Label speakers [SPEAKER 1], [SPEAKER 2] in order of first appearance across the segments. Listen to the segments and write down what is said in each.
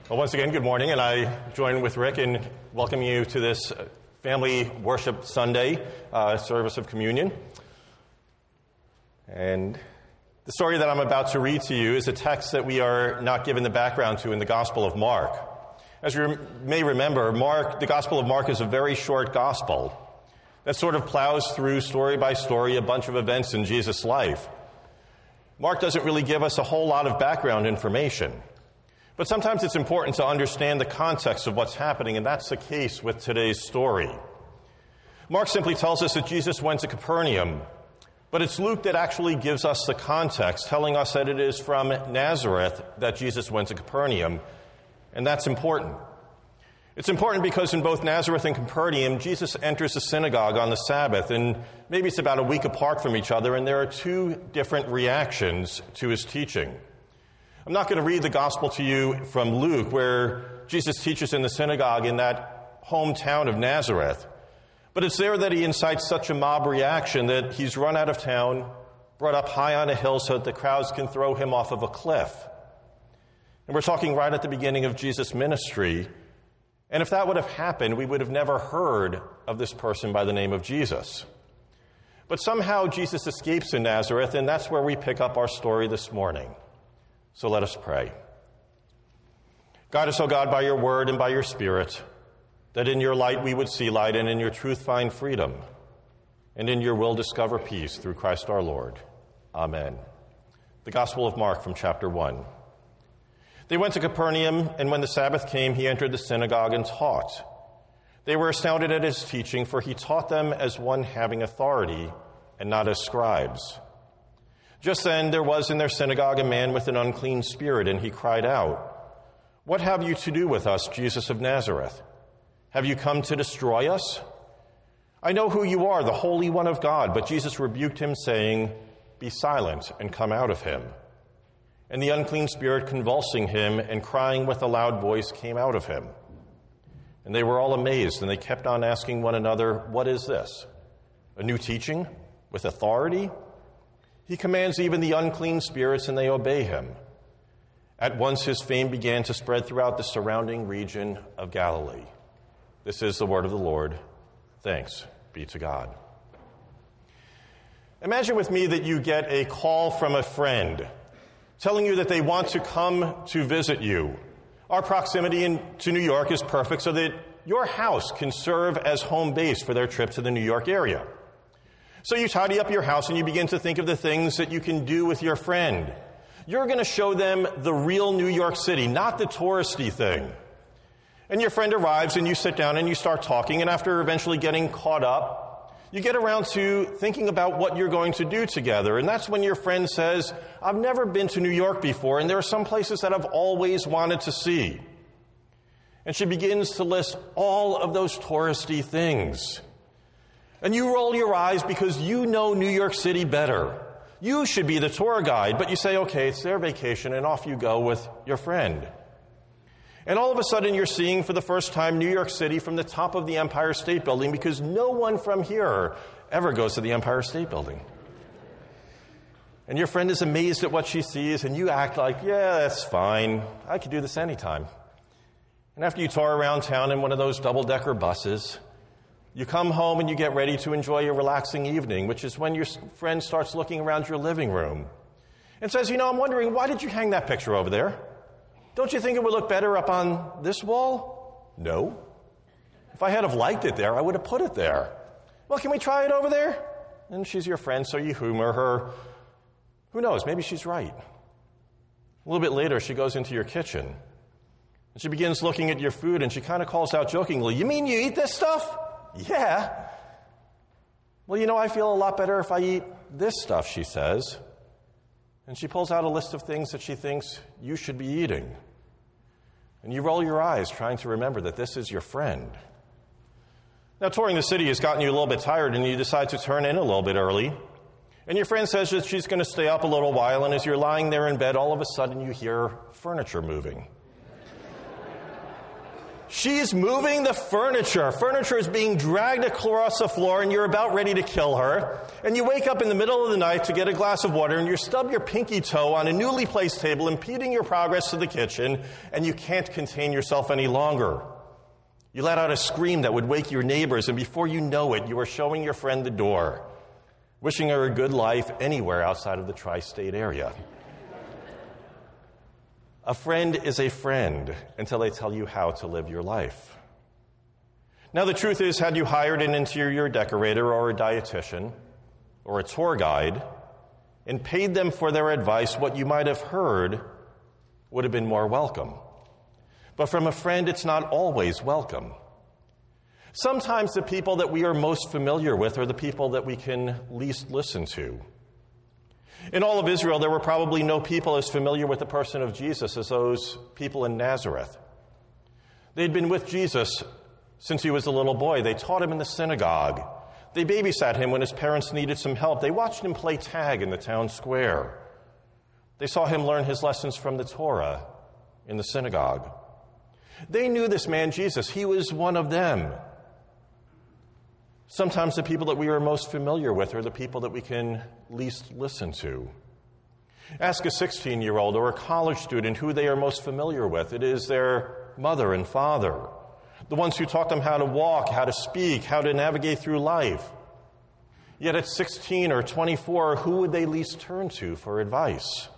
[SPEAKER 1] Well, once again, good morning, and I join with Rick in welcoming you to this Family Worship Sunday service of communion. And the story that I'm about to read to you is a text that we are not given the background to in the Gospel of Mark. As you may remember, the Gospel of Mark is a very short gospel that sort of plows through story by story a bunch of events in Jesus' life. Mark doesn't really give us a whole lot of background information. But sometimes it's important to understand the context of what's happening, and that's the case with today's story. Mark simply tells us that Jesus went to Capernaum, but it's Luke that actually gives us the context, telling us that it is from Nazareth that Jesus went to Capernaum, and that's important. It's important because in both Nazareth and Capernaum, Jesus enters the synagogue on the Sabbath, and maybe it's about a week apart from each other, and there are two different reactions to his teaching. I'm not going to read the gospel to you from Luke, where Jesus teaches in the synagogue in that hometown of Nazareth. But it's there that he incites such a mob reaction that he's run out of town, brought up high on a hill so that the crowds can throw him off of a cliff. And we're talking right at the beginning of Jesus' ministry. And if that would have happened, we would have never heard of this person by the name of Jesus. But somehow Jesus escapes in Nazareth, and that's where we pick up our story this morning. So let us pray. Guide us, O God, by your word and by your Spirit, that in your light we would see light, and in your truth find freedom, and in your will discover peace through Christ our Lord. Amen. The Gospel of Mark from chapter 1. They went to Capernaum, and when the Sabbath came, he entered the synagogue and taught. They were astounded at his teaching, for he taught them as one having authority, and not as scribes. Just then there was in their synagogue a man with an unclean spirit, and he cried out, "What have you to do with us, Jesus of Nazareth? Have you come to destroy us? I know who you are, the Holy One of God." But Jesus rebuked him, saying, "Be silent and come out of him." And the unclean spirit, convulsing him and crying with a loud voice, came out of him. And they were all amazed, and they kept on asking one another, "What is this? A new teaching with authority? He commands even the unclean spirits, and they obey him." At once his fame began to spread throughout the surrounding region of Galilee. This is the word of the Lord. Thanks be to God. Imagine with me that you get a call from a friend telling you that they want to come to visit you. Our proximity to New York is perfect so that your house can serve as home base for their trip to the New York area. So you tidy up your house and you begin to think of the things that you can do with your friend. You're going to show them the real New York City, not the touristy thing. And your friend arrives and you sit down and you start talking, and after eventually getting caught up, you get around to thinking about what you're going to do together. And that's when your friend says, "I've never been to New York before, and there are some places that I've always wanted to see." And she begins to list all of those touristy things. And you roll your eyes because you know New York City better. You should be the tour guide, but you say, okay, it's their vacation, and off you go with your friend. And all of a sudden you're seeing for the first time New York City from the top of the Empire State Building, because no one from here ever goes to the Empire State Building. And your friend is amazed at what she sees, and you act like, yeah, that's fine. I could do this anytime. And after you tour around town in one of those double-decker buses, you come home and you get ready to enjoy a relaxing evening, which is when your friend starts looking around your living room and says, I'm wondering, why did you hang that picture over there? Don't you think it would look better up on this wall? No. If I had have liked it there, I would have put it there. Well, can we try it over there? And she's your friend, so you humor her. Who knows? Maybe she's right. A little bit later, she goes into your kitchen, and she begins looking at your food, and she kind of calls out jokingly, "You mean you eat this stuff?" "Yeah." "Well, I feel a lot better if I eat this stuff," she says. And she pulls out a list of things that she thinks you should be eating. And you roll your eyes trying to remember that this is your friend. Now, touring the city has gotten you a little bit tired, and you decide to turn in a little bit early. And your friend says that she's going to stay up a little while, and as you're lying there in bed, all of a sudden you hear furniture moving. She's moving the furniture. Furniture is being dragged across the floor, and you're about ready to kill her. And you wake up in the middle of the night to get a glass of water, and you stub your pinky toe on a newly placed table, impeding your progress to the kitchen, and you can't contain yourself any longer. You let out a scream that would wake your neighbors, and before you know it, you are showing your friend the door, wishing her a good life anywhere outside of the tri-state area. A friend is a friend until they tell you how to live your life. Now, the truth is, had you hired an interior decorator or a dietitian or a tour guide and paid them for their advice, what you might have heard would have been more welcome. But from a friend, it's not always welcome. Sometimes the people that we are most familiar with are the people that we can least listen to. In all of Israel, there were probably no people as familiar with the person of Jesus as those people in Nazareth. They'd been with Jesus since he was a little boy. They taught him in the synagogue. They babysat him when his parents needed some help. They watched him play tag in the town square. They saw him learn his lessons from the Torah in the synagogue. They knew this man, Jesus. He was one of them. Sometimes the people that we are most familiar with are the people that we can least listen to. Ask a 16-year-old or a college student who they are most familiar with. It is their mother and father, the ones who taught them how to walk, how to speak, how to navigate through life. Yet at 16 or 24, who would they least turn to for advice?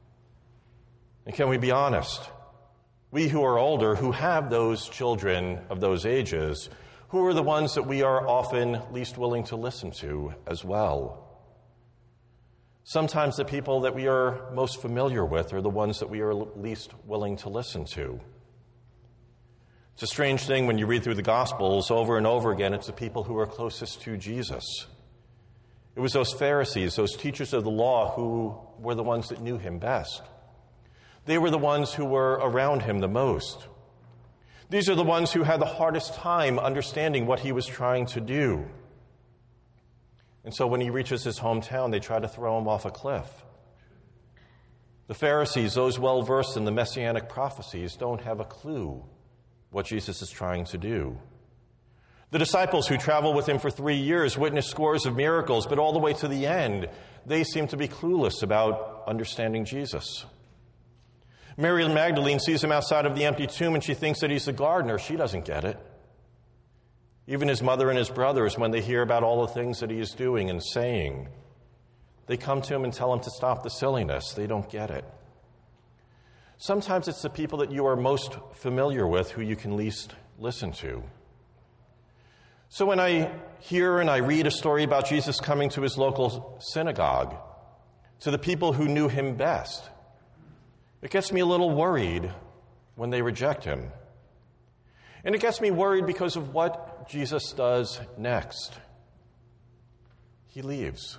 [SPEAKER 1] And can we be honest? We who are older, who have those children of those ages, who are the ones that we are often least willing to listen to as well? Sometimes the people that we are most familiar with are the ones that we are least willing to listen to. It's a strange thing when you read through the Gospels over and over again, it's the people who are closest to Jesus. It was those Pharisees, those teachers of the law, who were the ones that knew him best. They were the ones who were around him the most. These are the ones who had the hardest time understanding what he was trying to do. And so when he reaches his hometown, they try to throw him off a cliff. The Pharisees, those well-versed in the messianic prophecies, don't have a clue what Jesus is trying to do. The disciples who traveled with him for 3 years witnessed scores of miracles, but all the way to the end, they seem to be clueless about understanding Jesus. Mary Magdalene sees him outside of the empty tomb and she thinks that he's the gardener. She doesn't get it. Even his mother and his brothers, when they hear about all the things that he is doing and saying, they come to him and tell him to stop the silliness. They don't get it. Sometimes it's the people that you are most familiar with who you can least listen to. So when I hear and I read a story about Jesus coming to his local synagogue, to the people who knew him best, it gets me a little worried when they reject him. And it gets me worried because of what Jesus does next. He leaves.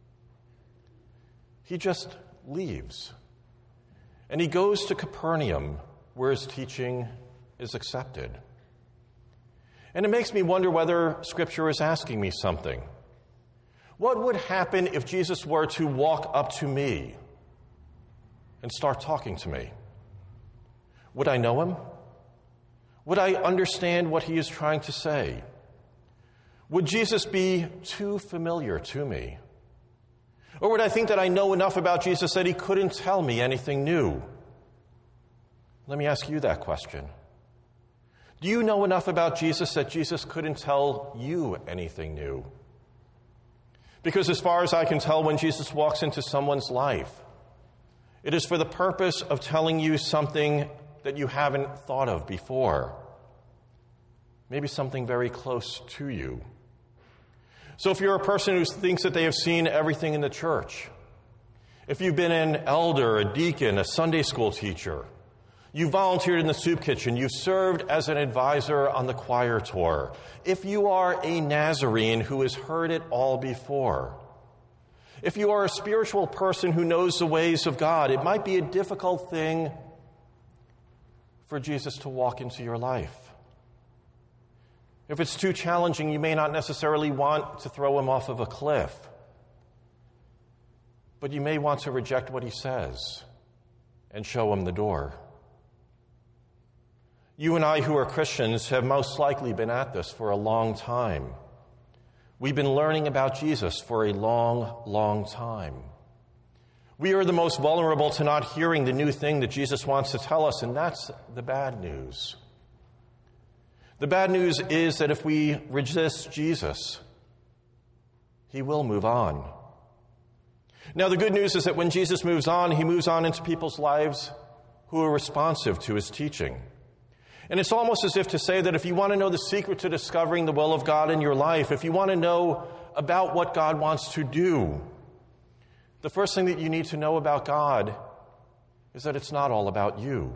[SPEAKER 1] He just leaves. And he goes to Capernaum, where his teaching is accepted. And it makes me wonder whether Scripture is asking me something. What would happen if Jesus were to walk up to me and start talking to me? Would I know him? Would I understand what he is trying to say? Would Jesus be too familiar to me? Or would I think that I know enough about Jesus that he couldn't tell me anything new? Let me ask you that question. Do you know enough about Jesus that Jesus couldn't tell you anything new? Because as far as I can tell, when Jesus walks into someone's life, it is for the purpose of telling you something that you haven't thought of before. Maybe something very close to you. So if you're a person who thinks that they have seen everything in the church, if you've been an elder, a deacon, a Sunday school teacher, you volunteered in the soup kitchen, you've served as an advisor on the choir tour, if you are a Nazarene who has heard it all before, if you are a spiritual person who knows the ways of God, it might be a difficult thing for Jesus to walk into your life. If it's too challenging, you may not necessarily want to throw him off of a cliff, but you may want to reject what he says and show him the door. You and I who are Christians have most likely been at this for a long time. We've been learning about Jesus for a long, long time. We are the most vulnerable to not hearing the new thing that Jesus wants to tell us, and that's the bad news. The bad news is that if we resist Jesus, he will move on. Now, the good news is that when Jesus moves on, he moves on into people's lives who are responsive to his teaching. And it's almost as if to say that if you want to know the secret to discovering the will of God in your life, if you want to know about what God wants to do, the first thing that you need to know about God is that it's not all about you.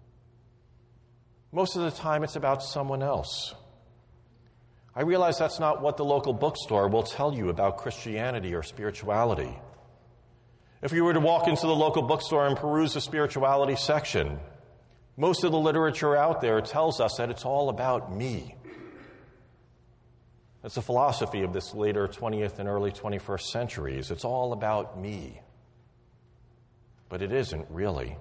[SPEAKER 1] Most of the time, it's about someone else. I realize that's not what the local bookstore will tell you about Christianity or spirituality. If you were to walk into the local bookstore and peruse the spirituality section, most of the literature out there tells us that it's all about me. That's the philosophy of this later 20th and early 21st centuries. It's all about me. But it isn't really.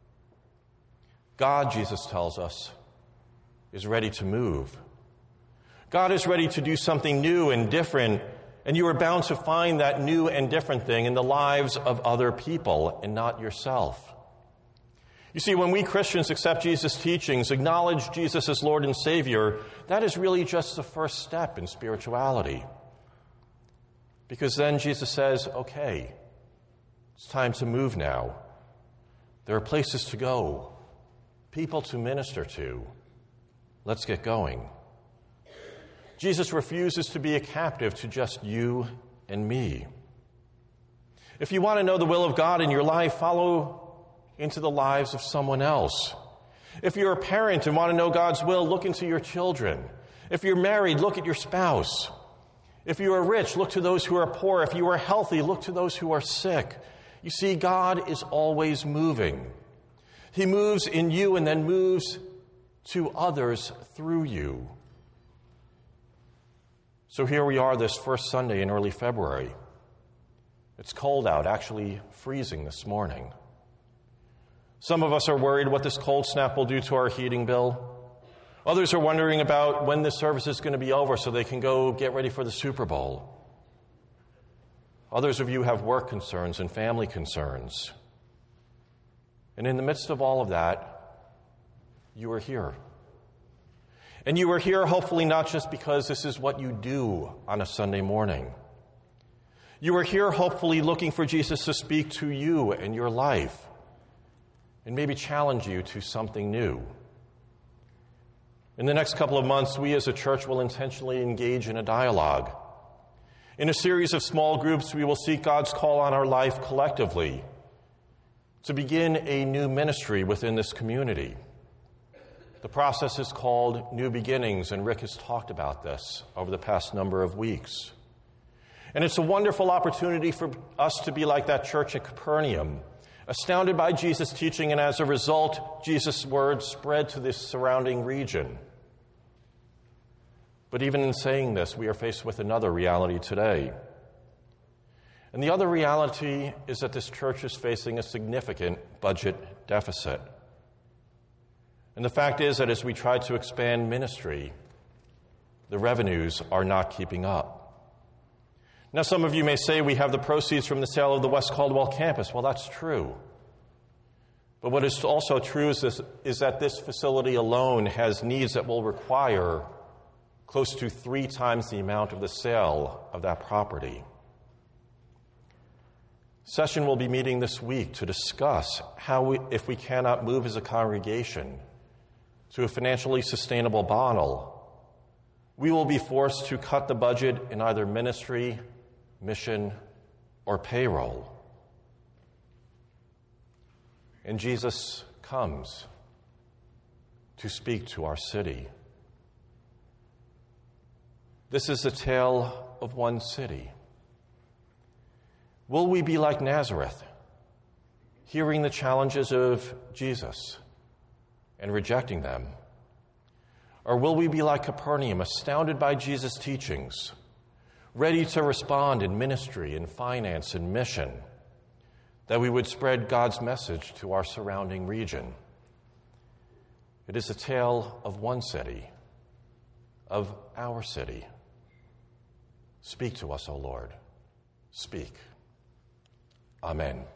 [SPEAKER 1] God, Jesus tells us, is ready to move. God is ready to do something new and different, and you are bound to find that new and different thing in the lives of other people and not yourself. You see, when we Christians accept Jesus' teachings, acknowledge Jesus as Lord and Savior, that is really just the first step in spirituality. Because then Jesus says, okay, it's time to move now. There are places to go, people to minister to. Let's get going. Jesus refuses to be a captive to just you and me. If you want to know the will of God in your life, follow into the lives of someone else. If you're a parent and want to know God's will, look into your children. If you're married, look at your spouse. If you are rich, look to those who are poor. If you are healthy, look to those who are sick. You see, God is always moving. He moves in you and then moves to others through you. So here we are this first Sunday in early February. It's cold out, actually freezing this morning. Some of us are worried what this cold snap will do to our heating bill. Others are wondering about when this service is going to be over so they can go get ready for the Super Bowl. Others of you have work concerns and family concerns. And in the midst of all of that, you are here. And you are here hopefully not just because this is what you do on a Sunday morning. You are here hopefully looking for Jesus to speak to you and your life and maybe challenge you to something new. In the next couple of months, we as a church will intentionally engage in a dialogue. In a series of small groups, we will seek God's call on our life collectively to begin a new ministry within this community. The process is called New Beginnings, and Rick has talked about this over the past number of weeks. And it's a wonderful opportunity for us to be like that church at Capernaum, astounded by Jesus' teaching, and as a result, Jesus' words spread to this surrounding region. But even in saying this, we are faced with another reality today. And the other reality is that this church is facing a significant budget deficit. And the fact is that as we try to expand ministry, the revenues are not keeping up. Now, some of you may say we have the proceeds from the sale of the West Caldwell campus. Well, that's true. But what is also true is that this facility alone has needs that will require close to 3 times the amount of the sale of that property. Session will be meeting this week to discuss how, if we cannot move as a congregation to a financially sustainable model, we will be forced to cut the budget in either ministry, mission, or payroll. And Jesus comes to speak to our city. This is the tale of one city. Will we be like Nazareth, hearing the challenges of Jesus and rejecting them? Or will we be like Capernaum, astounded by Jesus' teachings, ready to respond in ministry and finance and mission, that we would spread God's message to our surrounding region? It is a tale of one city, of our city. Speak to us, O Lord. Speak. Amen.